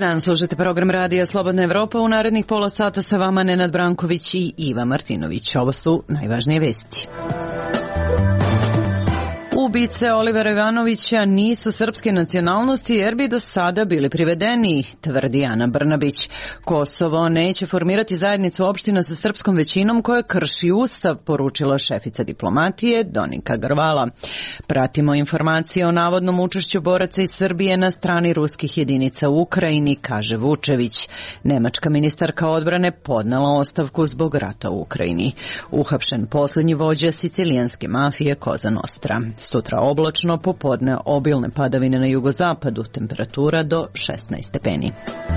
dan, slušate program Radija Slobodna Evropa. U narednih pola sata sa vama Nenad Branković i Iva Martinović. Ovo su najvažnije vesti. Ubice Olivera Ivanovića nisu srpske nacionalnosti jer bi do sada bili privedeni, tvrdi Ana Brnabić. Kosovo neće formirati zajednicu opština sa srpskom većinom koja krši ustav, poručila šefica diplomatije Donika Grvala. Pratimo informacije o navodnom učešću boraca iz Srbije na strani ruskih jedinica u Ukrajini, kaže Vučević. Nemačka ministarka odbrane podnela ostavku zbog rata u Ukrajini. Uhapšen posljednji vođa sicilijanske mafije Cosa Nostra. Sutra oblačno, popodne obilne padavine na jugozapadu, temperatura do 16 stepeni.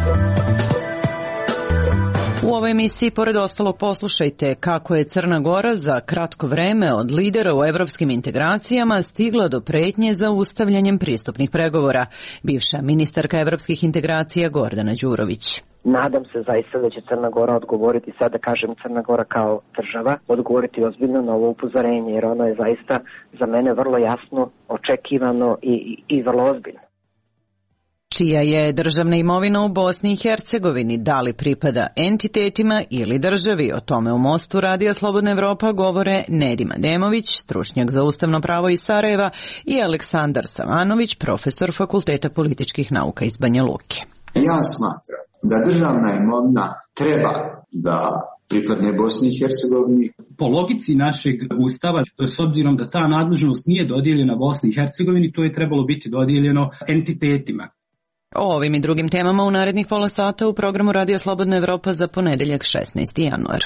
U ovoj emisiji, pored ostalog, poslušajte kako je Crna Gora za kratko vreme od lidera u evropskim integracijama stigla do pretnje za ustavljanjem pristupnih pregovora. Bivša ministarka evropskih integracija Gordana Đurović. Nadam se zaista da će Crna Gora odgovoriti, sada kažem Crna Gora kao država, odgovoriti ozbiljno na ovo upozorenje, jer ono je zaista za mene vrlo jasno, očekivano i vrlo ozbiljno. Čija je državna imovina u Bosni i Hercegovini, da li pripada entitetima ili državi? O tome u Mostu Radija Slobodna Evropa govore Nedim Ademović, stručnjak za ustavno pravo iz Sarajeva, i Aleksandar Savanović, profesor Fakulteta političkih nauka iz Banja Luke. Ja smatram da državna imovina treba da pripadne Bosni i Hercegovini. Po logici našeg ustava, s obzirom da ta nadležnost nije dodijeljena Bosni i Hercegovini, to je trebalo biti dodijeljeno entitetima. O ovim i drugim temama u narednih pola sata u programu Radija Slobodna Evropa za ponedeljak 16. januar.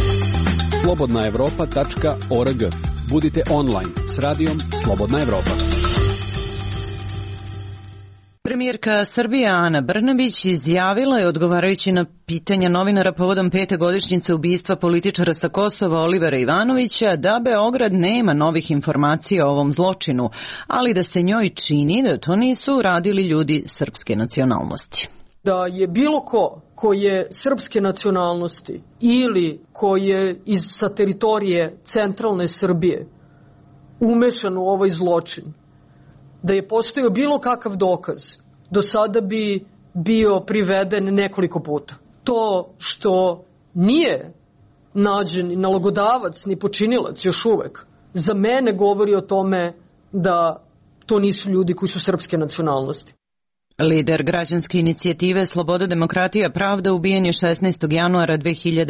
slobodnaevropa.org. Budite online s radijom Slobodna Evropa. Premijerka Srbije Ana Brnabić izjavila je, odgovarajući na pitanja novinara povodom 5. godišnjice ubistva političara sa Kosova Olivera Ivanovića, da Beograd nema novih informacija o ovom zločinu, ali da se njoj čini da to nisu uradili ljudi srpske nacionalnosti. Da je bilo ko je srpske nacionalnosti ili ko je sa teritorije centralne Srbije umešan u ovaj zločin, da je postojao bilo kakav dokaz, do sada bi bio priveden nekoliko puta. To što nije nađen nalogodavac ni počinilac još uvek, za mene govori o tome da to nisu ljudi koji su srpske nacionalnosti. Lider građanske inicijative Sloboda, demokratija, pravda ubijen je 16. januara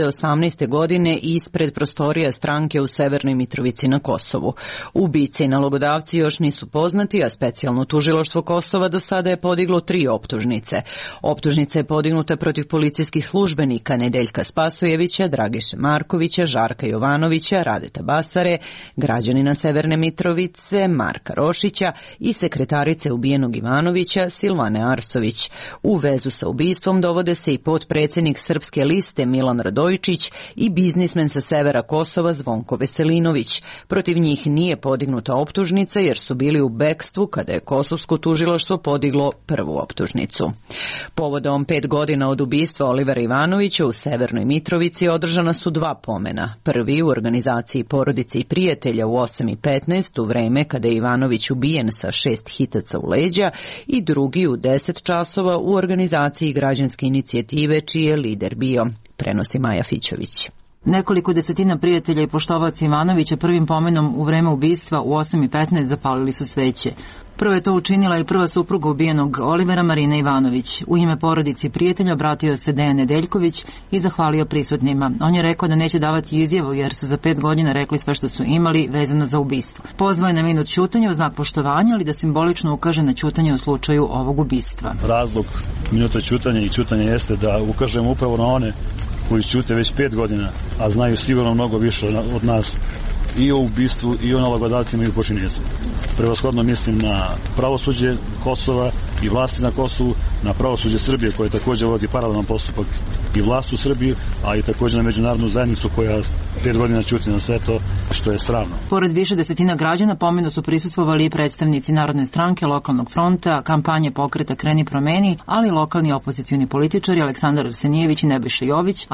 2018. godine ispred prostorija stranke u Severnoj Mitrovici na Kosovu. Ubice i nalogodavci još nisu poznati, a specijalno tužilaštvo Kosova do sada je podiglo 3 optužnice. Optužnica je podignuta protiv policijskih službenika Nedeljka Spasojevića, Dragiše Markovića, Žarka Jovanovića, Radeta Basare, građanina Severne Mitrovice, Marka Rošića i sekretarice ubijenog Ivanovića, Silvane Arsović. U vezu sa ubistvom dovode se i potpredsjednik Srpske liste Milan Radojičić i biznismen sa severa Kosova Zvonko Veselinović. Protiv njih nije podignuta optužnica jer su bili u bekstvu kada je kosovsko tužilaštvo podiglo prvu optužnicu. Povodom 5 godina od ubistva Olivera Ivanovića u Severnoj Mitrovici održana su 2 pomena. Prvi u organizaciji Porodice i prijatelja u 8:15 u vreme kada je Ivanović ubijen sa 6 hitaca u leđa i drugi u 10 časova u organizaciji građanske inicijative čiji je lider bio, prenosi Maja Fićović. Nekoliko desetina prijatelja i poštovaca Ivanovića prvim pomenom u vreme ubistva u 8:15 zapalili su sveće. Prvo je to učinila i prva supruga ubijenog Olivera, Marina Ivanović. U ime porodice i prijatelja obratio se Dejan Nedeljković i zahvalio prisutnima. On je rekao da neće davati izjavu jer su za 5 godina rekli sve što su imali vezano za ubistvo. Pozvao je na minut ćutanja u znak poštovanja, ali da simbolično ukaže na ćutanje u slučaju ovog ubistva. Razlog minuta ćutanja i ćutanja jeste da ukažemo upravo na one koji ćute već 5 godina, a znaju sigurno mnogo više od nas i o ubistvu i o nalogodavcima i o počiniteljima. Prevashodno mislim na pravosuđe Kosova i vlasti na Kosovu, na pravosuđe Srbije koje također vodi paralelan postupak i vlast u Srbiji, a i također na međunarodnu zajednicu koja 5 godina ćuti na sve to što je sramno. Pored više desetina građana pomenu su prisustvovali i predstavnici Narodne stranke, Lokalnog fronta, kampanje pokreta Kreni promeni, ali i lokalni opozicioni političari Aleksandar Arsenijević i Nebojša Jović,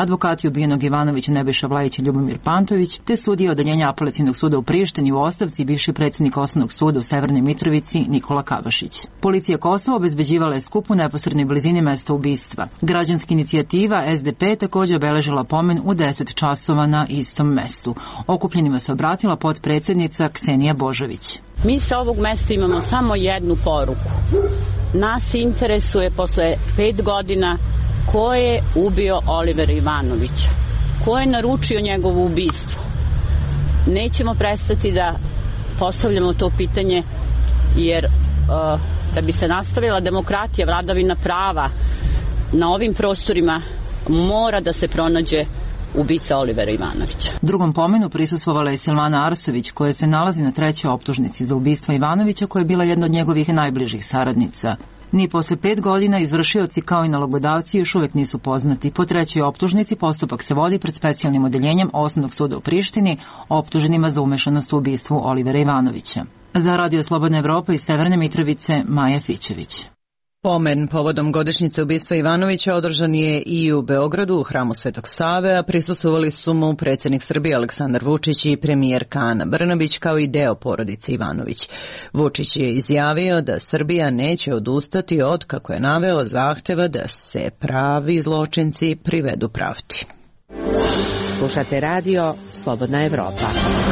advokati ubijenog Ivanovića Nebojša Vlajić i Ljubomir Pantović, te sudija odeljenja Apelacionog suda u Prištini u ostavci bivši predsjednik Osnovnog suda u Severnoj Mitrovici Nikola Kabašić. Policija Kosova obezbeđivala je skup u neposrednoj blizini mesta ubistva. Građanska inicijativa SDP također obeležila pomen u 10 časova na istom mestu. Okupljenima se obratila potpredsjednica Ksenija Božović. Mi sa ovog mesta imamo samo jednu poruku. Nas interesuje posle 5 godina ko je ubio Olivera Ivanovića, ko je naručio njegovo ubistvo. Nećemo prestati da postavljamo to pitanje, jer da bi se nastavila demokratija, vladavina prava na ovim prostorima, mora da se pronađe ubica Olivera Ivanovića. Drugom pomenu prisustvovala je Silvana Arsović, koja se nalazi na 3. optužnici za ubistvo Ivanovića, koja je bila jedna od njegovih najbližih saradnica. Ni posle 5 godina izvršioci kao i nalogodavci još uvek nisu poznati. Po 3. optužnici postupak se vodi pred specijalnim odeljenjem Osnovnog suda u Prištini, optuženima za umešanost u ubistvu Olivera Ivanovića. Za Radio Slobodna Evropa iz Severne Mitrovice, Maja Fićević. Pomen povodom godišnjice ubistva Ivanovića održan je i u Beogradu u hramu Svetog Save, a prisustvovali su mu predsjednik Srbije Aleksandar Vučić i premijerka Ana Brnabić kao i deo porodice Ivanović. Vučić je izjavio da Srbija neće odustati od, kako je naveo, zahteva da se pravi zločinci privedu pravdi. Slušate radio Slobodna Evropa.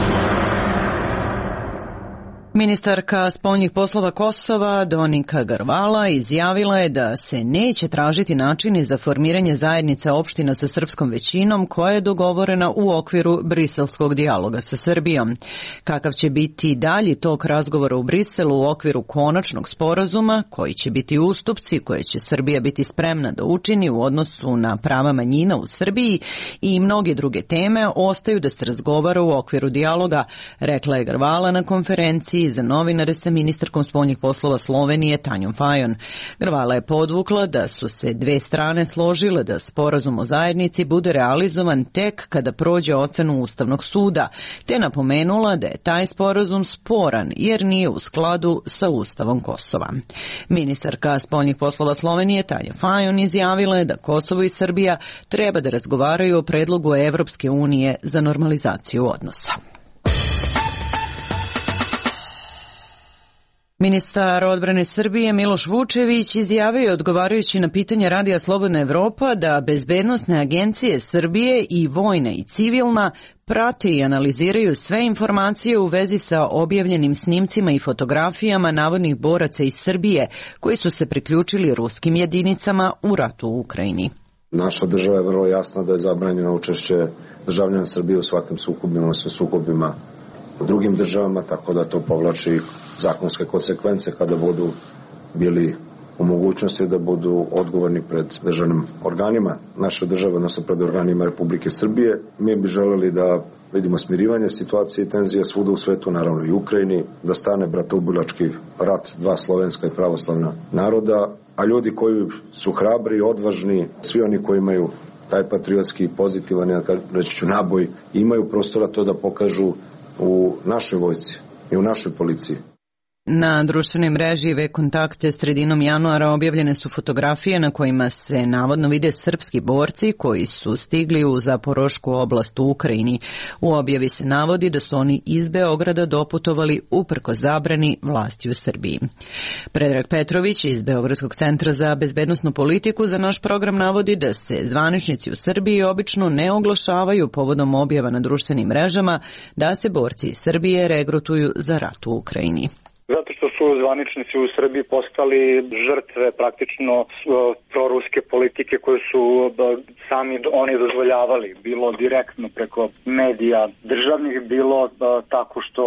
Ministarka spoljnih poslova Kosova Donika Garvala izjavila je da se neće tražiti načini za formiranje zajednice opština sa srpskom većinom koja je dogovorena u okviru briselskog dijaloga sa Srbijom. Kakav će biti dalji tok razgovora u Briselu u okviru konačnog sporazuma, koji će biti ustupci koje će Srbija biti spremna da učini u odnosu na prava manjina u Srbiji i mnoge druge teme, ostaju da se razgovara u okviru dijaloga, rekla je Garvala na konferenciji za novinare sa ministarkom spoljnih poslova Slovenije Tanjom Fajon. Garvala je podvukla da su se dve strane složile da sporazum o zajednici bude realizovan tek kada prođe ocenu Ustavnog suda, te napomenula da je taj sporazum sporan jer nije u skladu sa Ustavom Kosova. Ministarka spoljnih poslova Slovenije Tanja Fajon izjavila je da Kosovo i Srbija treba da razgovaraju o predlogu Evropske unije za normalizaciju odnosa. Ministar odbrane Srbije Miloš Vučević izjavio je odgovarajući na pitanje Radija Slobodna Evropa da bezbednosne agencije Srbije i vojna i civilna prate i analiziraju sve informacije u vezi sa objavljenim snimcima i fotografijama navodnih boraca iz Srbije koji su se priključili ruskim jedinicama u ratu u Ukrajini. Naša država je vrlo jasna da je zabranjeno učešće državljana Srbije u svakim sukobima, sa sukobima u drugim državama, tako da to povlači zakonske konsekvence kada budu bili u mogućnosti da budu odgovorni pred državnim organima naše države, odnosno pred organima Republike Srbije. Mi bi želeli da vidimo smirivanje situacije i tenzija svuda u svetu, naravno i u Ukrajini, da stane bratoubilački rat dva slovenska i pravoslavna naroda, a ljudi koji su hrabri, odvažni, svi oni koji imaju taj patriotski pozitivan, reći ću, naboj, imaju prostora to da pokažu u našoj vojsci i u našoj policiji. Na društvenoj mreži V-kontakte sredinom januara objavljene su fotografije na kojima se navodno vide srpski borci koji su stigli u Zaporošku oblast u Ukrajini. U objavi se navodi da su oni iz Beograda doputovali uprkos zabrani vlasti u Srbiji. Predrag Petrović iz Beogradskog centra za bezbednosnu politiku za naš program navodi da se zvaničnici u Srbiji obično ne oglašavaju povodom objava na društvenim mrežama da se borci iz Srbije regrutuju za rat u Ukrajini. Zato što su zvaničnici u Srbiji postali žrtve praktično proruske politike koje su sami oni dozvoljavali, bilo direktno preko medija državnih, bilo tako što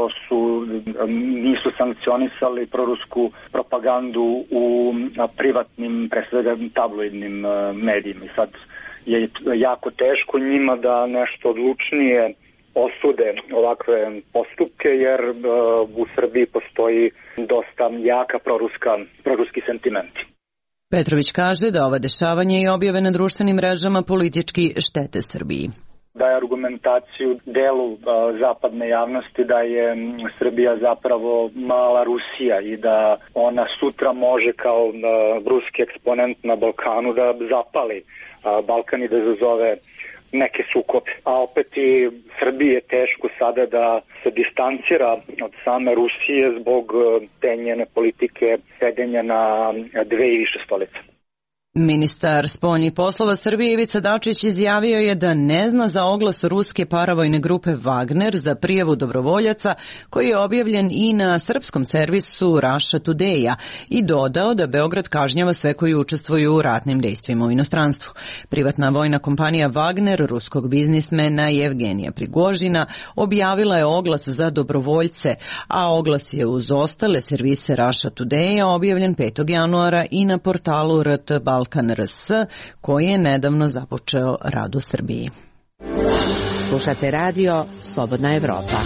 nisu sankcionisali prorusku propagandu u privatnim, pre svega tabloidnim medijima. I sad je jako teško njima da nešto odlučnije osude ovakve postupke, jer u Srbiji postoji dosta jaka proruski sentimenti. Petrović kaže da ova dešavanja i objave na društvenim mrežama politički štete Srbiji. Daje argumentaciju delu zapadne javnosti da je Srbija zapravo mala Rusija i da ona sutra može kao ruski eksponent na Balkanu da zapali Balkan i da izazove neke sukobe. A opet i Srbiji je teško sada da se distancira od same Rusije zbog te njene politike sedenja na dve i više stolice. Ministar spoljnih poslova Srbije Ivica Dačić izjavio je da ne zna za oglas ruske paravojne grupe Wagner za prijavu dobrovoljaca koji je objavljen i na srpskom servisu Russia Today-a i dodao da Beograd kažnjava sve koji učestvuju u ratnim dejstvima u inostranstvu. Privatna vojna kompanija Wagner ruskog biznismena Jevgenija Prigožina objavila je oglas za dobrovoljce, a oglas je uz ostale servise Russia Today-a objavljen 5. januara i na portalu RT Balkan.rs, koji je nedavno započeo rad u Srbiji. Slušate radio Slobodna Evropa.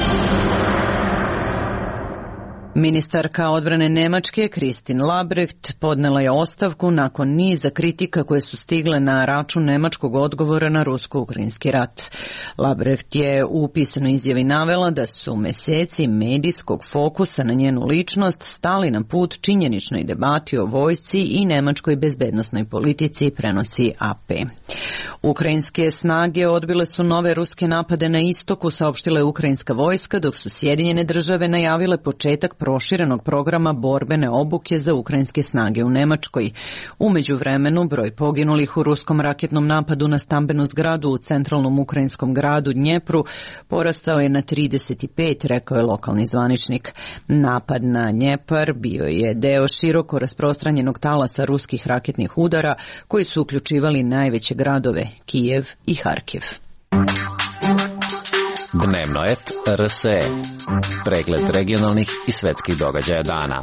Ministarka odbrane Nemačke Kristin Lambrecht podnela je ostavku nakon niza kritika koje su stigle na račun nemačkog odgovora na rusko-ukrajinski rat. Lambrecht je u pisanoj izjavi navela da su meseci medijskog fokusa na njenu ličnost stali na put činjeničnoj debati o vojsci i nemačkoj bezbednosnoj politici, prenosi AP. Ukrajinske snage odbile su nove ruske napade na istoku, saopštila je ukrajinska vojska, dok su Sjedinjene države najavile početak proširenog programa borbene obuke za ukrajinske snage u Nemačkoj. U međuvremenu broj poginulih u ruskom raketnom napadu na stambenu zgradu u centralnom ukrajinskom gradu Dnjepru porastao je na 35, rekao je lokalni zvaničnik. Napad na Dnjepar bio je deo široko rasprostranjenog talasa ruskih raketnih udara koji su uključivali najveće gradove Kijev i Harkiv. Dnevno et RSE. Pregled regionalnih i svetskih događaja dana.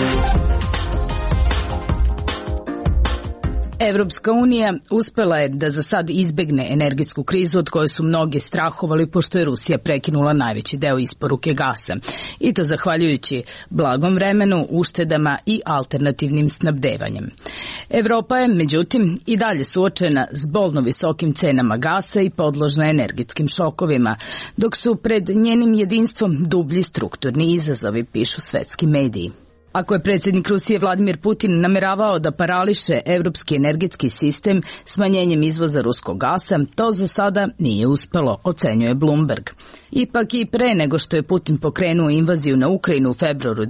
Evropska unija uspela je da za sad izbegne energetsku krizu od koje su mnogi strahovali pošto je Rusija prekinula najveći deo isporuke gasa. I to zahvaljujući blagom vremenu, uštedama i alternativnim snabdevanjem. Evropa je, međutim, i dalje suočena s bolno visokim cenama gasa i podložna energetskim šokovima, dok su pred njenim jedinstvom dublji strukturni izazovi, pišu svetski mediji. Ako je predsjednik Rusije Vladimir Putin nameravao da parališe evropski energetski sistem smanjenjem izvoza ruskog gasa, to za sada nije uspelo, ocenjuje Bloomberg. Ipak i pre nego što je Putin pokrenuo invaziju na Ukrajinu u februaru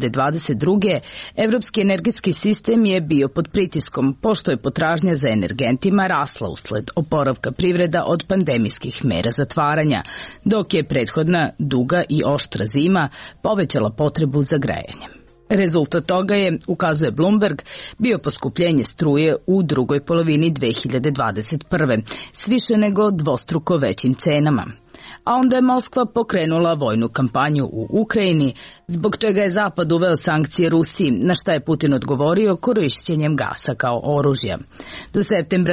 2022. Evropski energetski sistem je bio pod pritiskom, pošto je potražnja za energentima rasla usled oporavka privreda od pandemijskih mera zatvaranja, dok je prethodna duga i oštra zima povećala potrebu za grejanjem. Rezultat toga je, ukazuje Bloomberg, bio poskupljenje struje u drugoj polovini 2021. s više nego dvostruko većim cenama. A onda je Moskva pokrenula vojnu kampanju u Ukrajini, zbog čega je Zapad uveo sankcije Rusiji, na šta je Putin odgovorio korišćenjem gasa kao oružja. Do septembra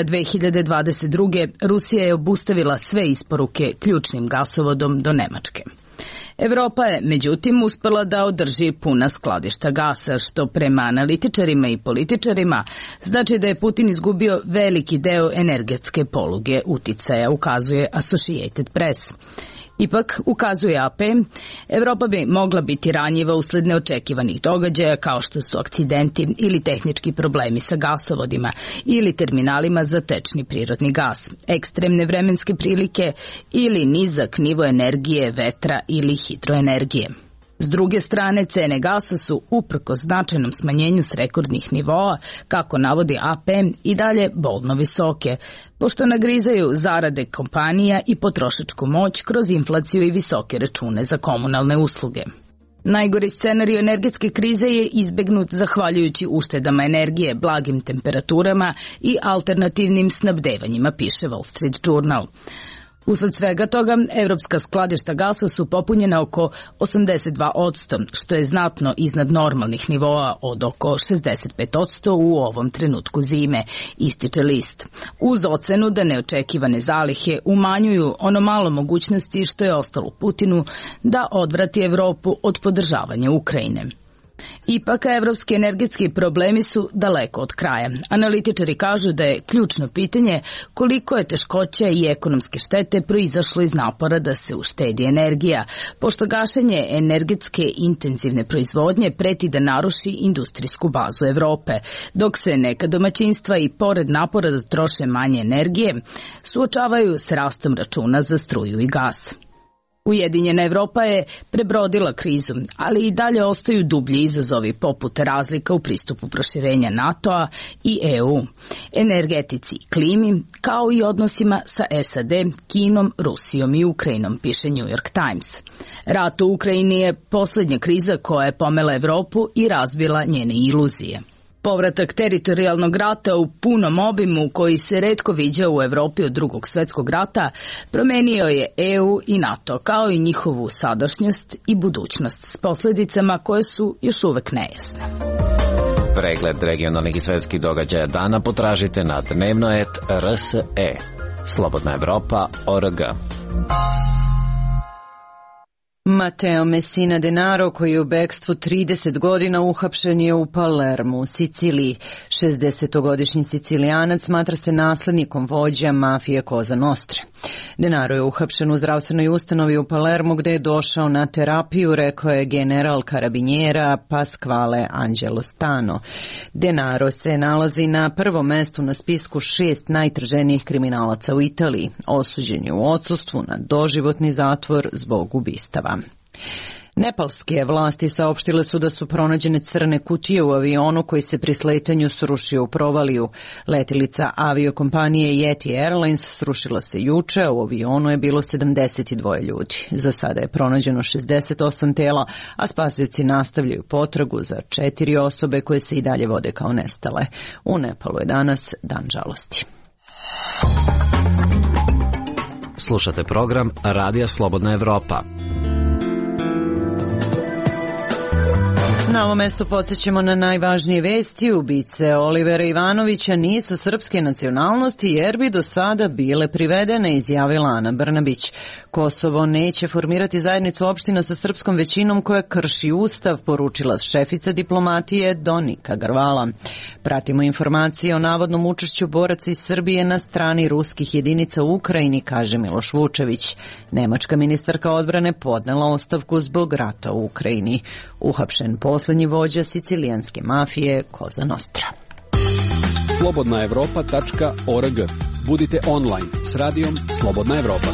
2022. Rusija je obustavila sve isporuke ključnim gasovodom do Nemačke. Evropa je, međutim, uspela da održi puna skladišta gasa, što prema analitičarima i političarima znači da je Putin izgubio veliki deo energetske poluge uticaja, ukazuje Associated Press. Ipak, ukazuje AP, Evropa bi mogla biti ranjiva usled neočekivanih događaja kao što su akcidenti ili tehnički problemi sa gasovodima ili terminalima za tečni prirodni gas, ekstremne vremenske prilike ili nizak nivo energije, vetra ili hidroenergije. S druge strane, cene gasa su, uprkos značajnom smanjenju s rekordnih nivoa, kako navodi AP, i dalje bolno visoke, pošto nagrizaju zarade kompanija i potrošačku moć kroz inflaciju i visoke račune za komunalne usluge. Najgori scenarij energetske krize je izbegnut zahvaljujući uštedama energije, blagim temperaturama i alternativnim snabdevanjima, piše Wall Street Journal. Usled svega toga, evropska skladišta gasa su popunjena oko 82%, što je znatno iznad normalnih nivoa od oko 65% u ovom trenutku zime, ističe list. Uz ocenu da neočekivane zalihe umanjuju ono malo mogućnosti što je ostalo Putinu da odvrati Evropu od podržavanja Ukrajine. Ipak, evropski energetski problemi su daleko od kraja. Analitičari kažu da je ključno pitanje koliko je teškoća i ekonomske štete proizašlo iz napora da se uštedi energija, pošto gašenje energetske intenzivne proizvodnje preti da naruši industrijsku bazu Evrope, dok se neka domaćinstva i pored napora da troše manje energije, suočavaju s rastom računa za struju i gas. Ujedinjena Evropa je prebrodila krizu, ali i dalje ostaju dublji izazovi poput razlika u pristupu proširenja NATO-a i EU, energetici i klimi, kao i odnosima sa SAD, Kinom, Rusijom i Ukrajinom, piše New York Times. Rat u Ukrajini je poslednja kriza koja je pomela Evropu i razbila njene iluzije. Povratak teritorijalnog rata u punom obimu koji se retko viđa u Evropi od Drugog svetskog rata promenio je EU i NATO kao i njihovu sadašnjost i budućnost s posledicama koje su još uvek nejasne. Pregled regionalnih i svetskih događaja dana potražite na dnevno.rs.e. Slobodna Evropa.org. Matteo Messina Denaro, koji je u bekstvu 30 godina, uhapšen je u Palermu, u Siciliji. 60-godišnji Sicilijanac smatra se naslednikom vođa mafije Cosa Nostre. Denaro je uhapšen u zdravstvenoj ustanovi u Palermu gde je došao na terapiju, rekao je general karabinjera Pasquale Angelostano. Denaro se nalazi na prvom mestu na spisku 6 najtraženijih kriminalaca u Italiji. Osuđen je u odsustvu na doživotni zatvor zbog ubistava. Nepalske vlasti saopštile su da su pronađene crne kutije u avionu koji se pri sletanju srušio u provaliju. Letilica aviokompanije Yeti Airlines srušila se juče, a u avionu je bilo 72 ljudi. Za sada je pronađeno 68 tela, a spasioci nastavljaju potragu za 4 osobe koje se i dalje vode kao nestale. U Nepalu je danas dan žalosti. Slušate program Radija Slobodna Evropa. Na ovom mestu podsjećamo na najvažnije vesti. Ubice Olivera Ivanovića nisu srpske nacionalnosti jer bi do sada bile privedene, izjavila Ana Brnabić. Kosovo neće formirati zajednicu opština sa srpskom većinom koja krši ustav, poručila šefica diplomatije Donika Garvala. Pratimo informacije o navodnom učešću boraca iz Srbije na strani ruskih jedinica u Ukrajini, kaže Miloš Vučević. Nemačka ministarka odbrane podnela ostavku zbog rata u Ukrajini. Uhapšen poslednji vođa sicilijanske mafije Cosa Nostra. Slobodnaevropa.org. Budite online s radijom Slobodna Evropa.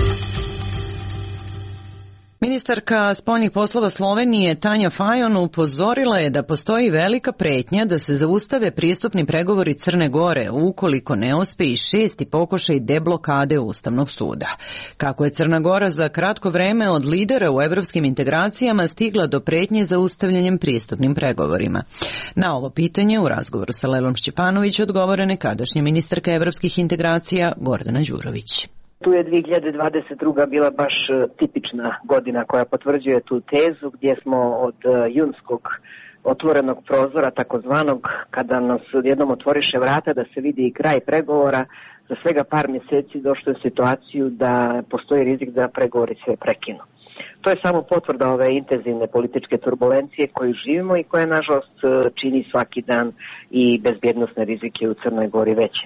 Ministarka spoljnih poslova Slovenije Tanja Fajon upozorila je da postoji velika pretnja da se zaustave pristupni pregovori Crne Gore ukoliko ne uspe i 6. pokušaj deblokade Ustavnog suda. Kako je Crna Gora za kratko vreme od lidera u evropskim integracijama stigla do pretnje za ustavljanjem pristupnim pregovorima? Na ovo pitanje u razgovoru sa Lelom Šćepanović odgovara nekadašnja ministarka evropskih integracija Gordana Đurović. Tu je 2022. bila baš tipična godina koja potvrđuje tu tezu gdje smo od junskog otvorenog prozora takozvanog, kada nas jednom otvoriše vrata da se vidi i kraj pregovora, za svega par mjeseci došlo je situaciju da postoji rizik da pregovori se prekinu. To je samo potvrda ove intenzivne političke turbulencije koju živimo i koja nažalost čini svaki dan i bezbjednosne rizike u Crnoj Gori veće.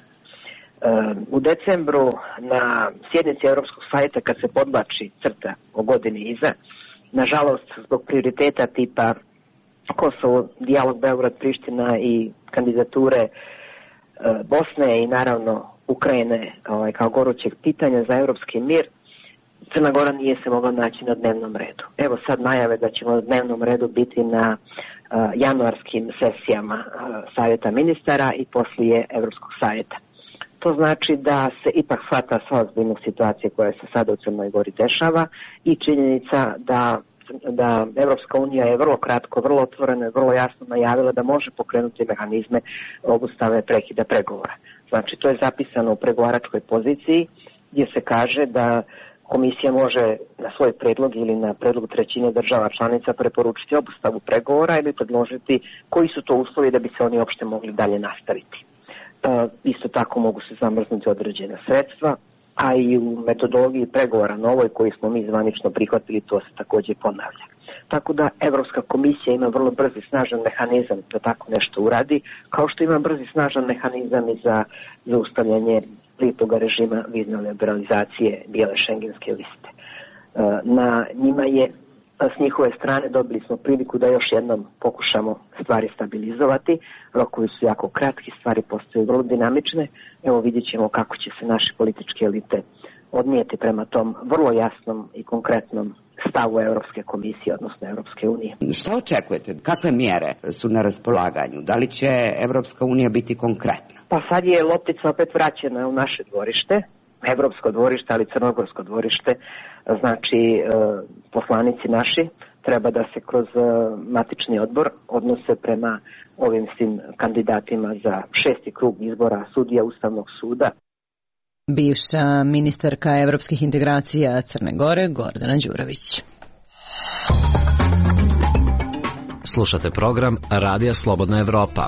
U decembru na sjednici Europskog savjeta kad se podvlači crta o godini iza, nažalost zbog prioriteta tipa Kosovo, dijalog Beograd-Priština i kandidature Bosne i naravno Ukrajine kao gorućeg pitanja za europski mir, Crna Gora nije se mogla naći na dnevnom redu. Evo sad najave da ćemo na dnevnom redu biti na januarskim sesijama savjeta ministara i poslije Europskog savjeta. To znači da se ipak shvata sva ozbiljnost situacije koja se sada u Crnoj Gori dešava i činjenica da Evropska unija je vrlo kratko, vrlo otvoreno i vrlo jasno najavila da može pokrenuti mehanizme obustave prekida pregovora. Znači to je zapisano u pregovaračkoj poziciji gdje se kaže da komisija može na svoj predlog ili na predlog trećine država članica preporučiti obustavu pregovora ili predložiti koji su to uslovi da bi se oni uopšte mogli dalje nastaviti. Isto tako mogu se zamrznuti određena sredstva, a i u metodologiji pregovora novoj koju smo mi zvanično prihvatili, to se također ponavlja. tako da Evropska komisija ima vrlo brz i snažan mehanizam da tako nešto uradi, kao što ima brz i snažan mehanizam i za zaustavljanje lijepog režima vizne liberalizacije bijele šengenske liste. Na njima je, s njihove strane dobili smo priliku da još jednom pokušamo stvari stabilizovati. Rokovi su jako kratki, stvari postaju vrlo dinamične. Evo vidjet ćemo kako će se naše političke elite odnijeti prema tom vrlo jasnom i konkretnom stavu Europske komisije, odnosno Europske unije. Šta očekujete? Kakve mjere su na raspolaganju? Da li će Europska unija biti konkretna? Pa sad je loptica opet vraćena u naše dvorište, evropsko dvorište, ali crnogorsko dvorište. Znači, poslanici naši treba da se kroz matični odbor odnose prema ovim svim kandidatima za 6. krug izbora sudija Ustavnog suda. Bivša ministarka evropskih integracija Crne Gore, Gordana Đurović. Slušate program Radija Slobodna Evropa.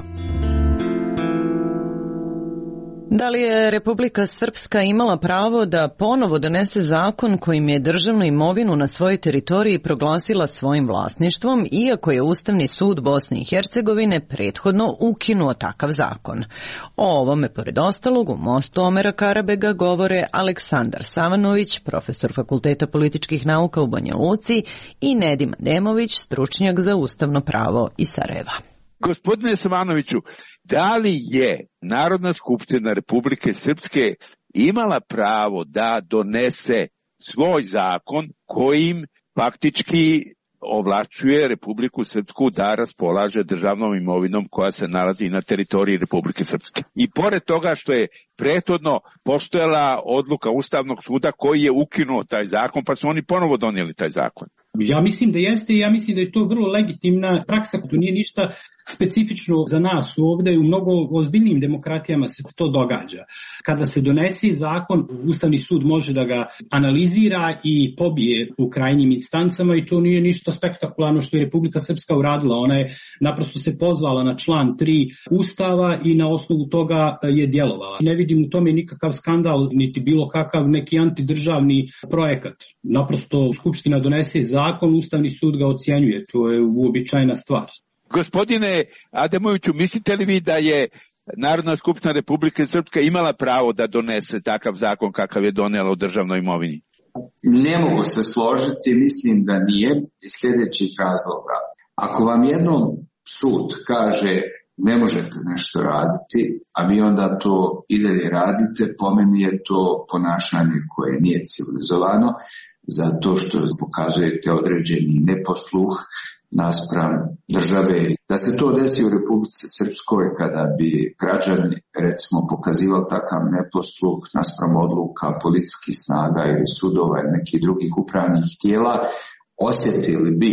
Da li je Republika Srpska imala pravo da ponovo donese zakon kojim je državnu imovinu na svojoj teritoriji proglasila svojim vlasništvom, iako je Ustavni sud Bosne i Hercegovine prethodno ukinuo takav zakon? O ovome, pored ostalog, u mostu Omera Karabega govore Aleksandar Savanović, profesor Fakulteta političkih nauka u Banja Luci, i Nedim Ademović, stručnjak za ustavno pravo iz Sarajeva. Gospodine Savanoviću, da li je Narodna skupština Republike Srpske imala pravo da donese svoj zakon kojim faktički ovlašćuje Republiku Srpsku da raspolaže državnom imovinom koja se nalazi na teritoriji Republike Srpske? I pored toga što je prethodno postojala odluka Ustavnog suda koji je ukinuo taj zakon, pa su oni ponovo donijeli taj zakon. Ja mislim da jeste i ja mislim da je to vrlo legitimna praksa, to nije ništa specifično za nas ovdje, u mnogo ozbiljnijim demokratijama se to događa. Kada se donese zakon, Ustavni sud može da ga analizira i pobije u krajnjim instancama i to nije ništa spektakularno što je Republika Srpska uradila. Ona je naprosto se pozvala na član 3 Ustava i na osnovu toga je djelovala. Ne vidim u tome nikakav skandal, niti bilo kakav neki antidržavni projekat. Naprosto Skupština donese zakon, Ustavni sud ga ocjenjuje, to je uobičajena stvar. Gospodine Ademoviću, mislite li vi da je Narodna skupština Republike Srpske imala pravo da donese takav zakon kakav je donijela o državnoj imovini? Ne mogu se složiti, mislim da nije iz sljedećih razloga. Ako vam jednom sud kaže ne možete nešto raditi, a vi onda to i dalje radite, po meni je to ponašanje koje nije civilizovano, zato što pokazujete određeni neposluh naspram države. Da se to desi u Republici Srpskoj kada bi građani recimo pokazivali takav neposluh naspram odluka policijskih snaga ili sudova ili nekih drugih upravnih tijela, osjetili bi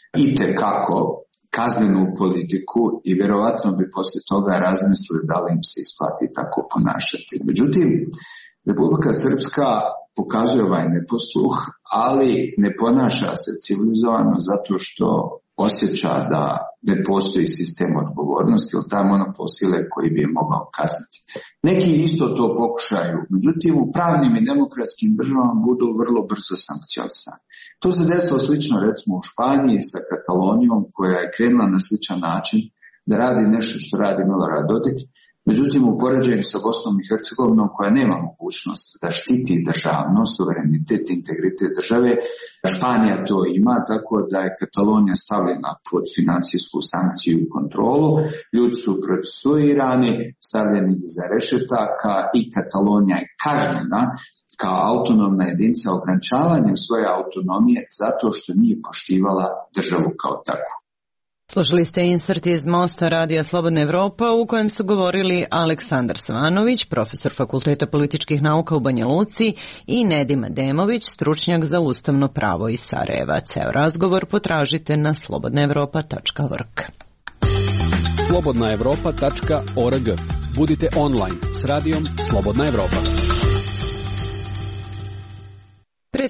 itekako kaznenu politiku i vjerovatno bi poslije toga razmislili da li im se isplati tako ponašati. Međutim, Republika Srpska pokazuje ovaj neposluh, ali ne ponaša se civilizovano zato što osjeća da ne postoji sistem odgovornosti ili taj monopol sile koji bi je mogao kazniti. Neki isto to pokušaju, međutim u pravnim i demokratskim državama budu vrlo brzo sankcionisani. To se desilo slično recimo u Španiji sa Katalonijom koja je krenula na sličan način da radi nešto što radi Milorad Dodik. Međutim, u poređenju sa Bosnom i Hercegovinom koja nema mogućnost da štiti državnost, suverenitet i integritet države, Španija to ima, tako da je Katalonija stavljena pod financijsku sankciju i kontrolu, ljudi su procesuirani, stavljeni iza rešetaka i Katalonija je kažnjena kao autonomna jedinica ograničavanjem svoje autonomije zato što nije poštivala državu kao takvu. Slušali ste insert iz mosta Radija Slobodna Evropa u kojem su govorili Aleksandar Savanović, profesor Fakulteta političkih nauka u Banja Luci, i Nedim Ademović, stručnjak za ustavno pravo iz Sarajeva. Ceo razgovor potražite na slobodnaevropa.org. slobodnaevropa.org. Budite online s radijom Slobodna Evropa.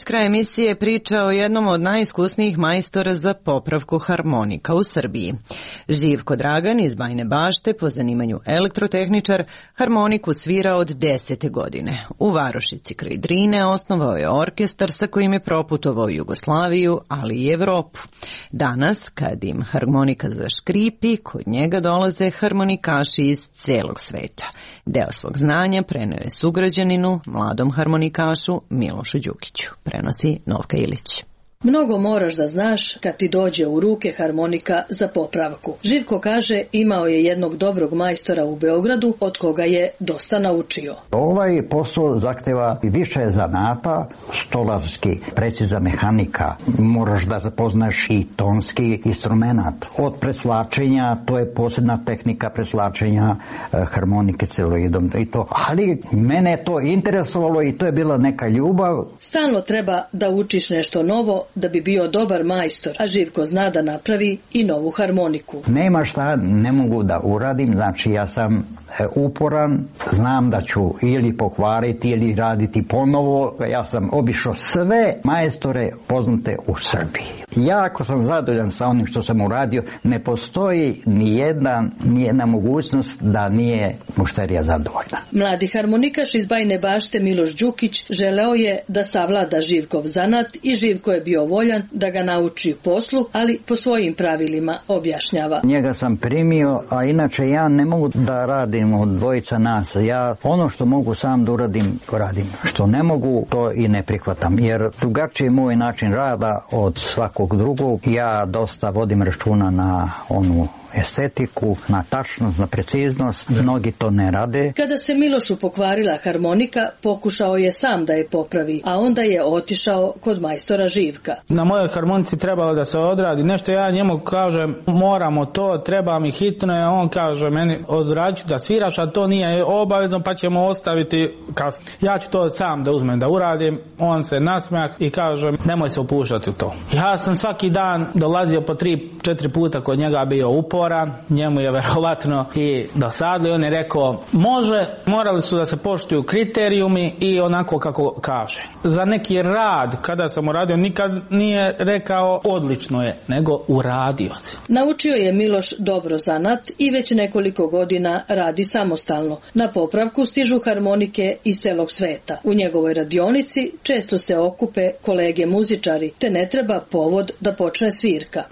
pred kraj emisije priča o jednom od najiskusnijih majstora za popravku harmonika u Srbiji. Živko Dragan iz Bajine Bašte, po zanimanju elektrotehničar, harmoniku svira od 10. godine. U Varošici kraj Drine osnovao je orkestar sa kojim je proputovao Jugoslaviju, ali i Evropu. Danas, kad im harmonika zaškripi, kod njega dolaze harmonikaši iz celog sveta. Deo svog znanja preneo je sugrađaninu, mladom harmonikašu Milošu Đukiću. Prenosi Novka Ilić. Mnogo moraš da znaš kad ti dođe u ruke harmonika za popravku. Živko kaže imao je jednog dobrog majstora u Beogradu od koga je dosta naučio. Ovaj posao zahteva više zanata, stolarski, precizna mehanika. Moraš da zapoznaš i tonski instrumenat. Od preslačenja, to je posebna tehnika preslačenja harmonike celoidom i to. Ali mene je to interesovalo i to je bila neka ljubav. Stalno treba da učiš nešto novo da bi bio dobar majstor, a Živko zna da napravi i novu harmoniku. Nema šta ne mogu da uradim, znači ja sam uporan, znam da ću ili pokvariti ili raditi ponovo. Ja sam obišao sve majstore poznate u Srbiji. Jako sam zadovoljan sa onim što sam uradio. Ne postoji ni jedna mogućnost da nije mušterija zadovoljna. Mladi harmonikaš iz Bajine Bašte Miloš Đukić želeo je da savlada Živkov zanat i Živko je bio voljan da ga nauči poslu, ali po svojim pravilima, objašnjava. Njega sam primio, a inače ja ne mogu da radim od dvojica nas. Ja ono što mogu sam da uradim, radim. Što ne mogu, to i ne prihvatam. Jer drugačiji je moj način rada od svakog drugog. Ja dosta vodim računa na onu estetiku, na tačnost, na preciznost. Mnogi to ne rade. Kada se Milošu pokvarila harmonika, pokušao je sam da je popravi, a onda je otišao kod majstora Živka. Na mojoj harmonici trebalo da se odradi nešto, ja njemu kažem moramo to, treba mi hitno, a on kaže meni odrađu da sviraš, a to nije obavezno, pa ćemo ostaviti kasnije. Ja ću to sam da uzmem da uradim, on se nasmijak i kaže nemoj se upuštati u to. Ja sam svaki dan dolazio po 3-4 puta kod njega, bio uporan, njemu je verovatno i dosadilo, on je rekao može, morali su da se poštuju kriterijumi i onako kako kaže. Za neki rad kada sam uradio nikad nije rekao odlično je, nego uradio se. Naučio je Miloš dobro zanat i već nekoliko godina radi samostalno. Na popravku stižu harmonike iz celog sveta. U njegovoj radionici često se okupe kolege muzičari, te ne treba povod da počne svirka.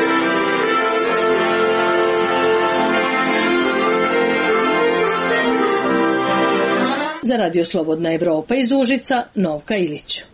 Za Radio Slobodna Evropa iz Užica, Novka Ilić.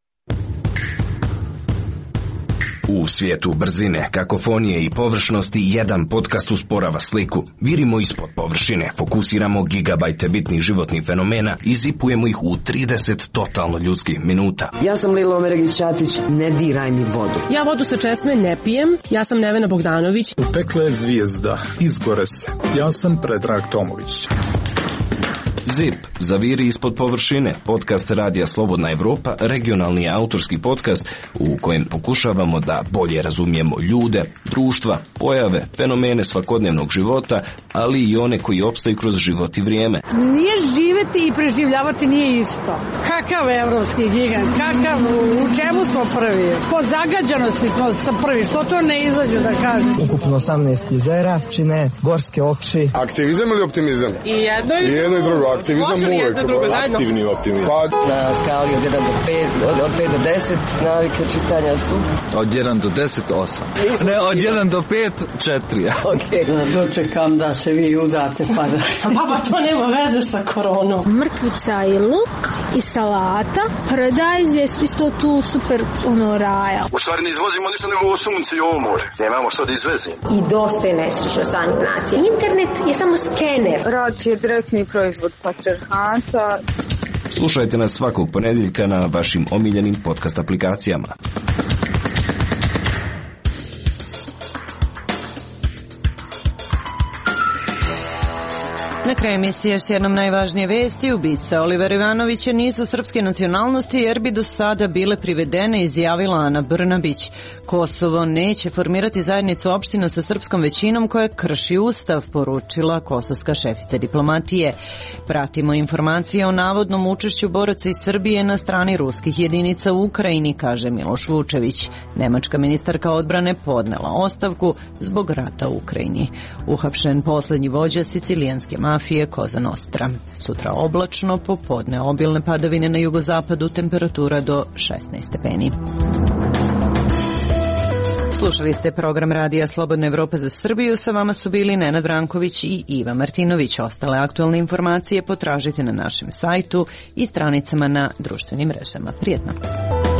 U svijetu brzine, kakofonije i površnosti jedan podcast usporava sliku. Virimo ispod površine, fokusiramo gigabajte bitnih životnih fenomena i zipujemo ih u 30 totalno ljudskih minuta. Ja sam Lilo Omeregić-Ćatić, ne diraj mi vodu. Ja vodu sa česme ne pijem, ja sam Nevena Bogdanović. U pekle je zvijezda, izgore se. Ja sam Predrag Tomović. ZIP, zaviri ispod površine, podcast Radija Slobodna Evropa, regionalni autorski podcast u kojem pokušavamo da bolje razumijemo ljude, društva, pojave, fenomene svakodnevnog života, ali i one koji opstaju kroz život i vrijeme. Nije živeti i preživljavati nije isto. Kakav evropski gigant, u čemu smo prvi? Po zagađanosti smo prvi, što to ne izađu da kažem. Ukupno 18 jezera, čine gorske oči. Aktivizam ili optimizam? I jedno i drugo. Aktivizam uvek, aktivni optimizam. Na skali od 1 do 5, od 5 do 10 navike čitanja su? Od 1 do 10, 8. Ne, od 1 do 5, 4. Ok, dočekam da se vi udate pa da... Baba, to nema veze sa koronom. Mrkvica i luk i salata. Paradajz je isto tu super raja. U stvari ne izvozimo ništa nego ovo sunce i ovo more. Nemamo što da izvezimo. I dosta je nesrećno stanje nacije. Internet je samo skener. Rad je direktni proizvod patrijarhata. Slušajte nas svakog ponedjeljka na vašim omiljenim podcast aplikacijama. Na kraju emisije još jednom najvažnije vesti. Ubice Olivera Ivanovića nisu srpske nacionalnosti jer bi do sada bile privedene, izjavila Ana Brnabić. Kosovo neće formirati zajednicu opština sa srpskom većinom koja krši ustav, poručila kosovska šefica diplomatije. Pratimo informacije o navodnom učešću boraca iz Srbije na strani ruskih jedinica u Ukrajini, kaže Miloš Vučević. Nemačka ministarka odbrane podnela ostavku zbog rata u Ukrajini. Uhapšen poslednji vođa sicilijanske mafije Koza Nostra. Sutra oblačno, popodne obilne padavine na jugozapadu, temperatura do 16 stepeni. Slušali ste program Radija Slobodna Evropa za Srbiju. Sa vama su bili Nenad Branković i Iva Martinović. Ostale aktualne informacije potražite na našem sajtu i stranicama na društvenim mrežama. Prijetno!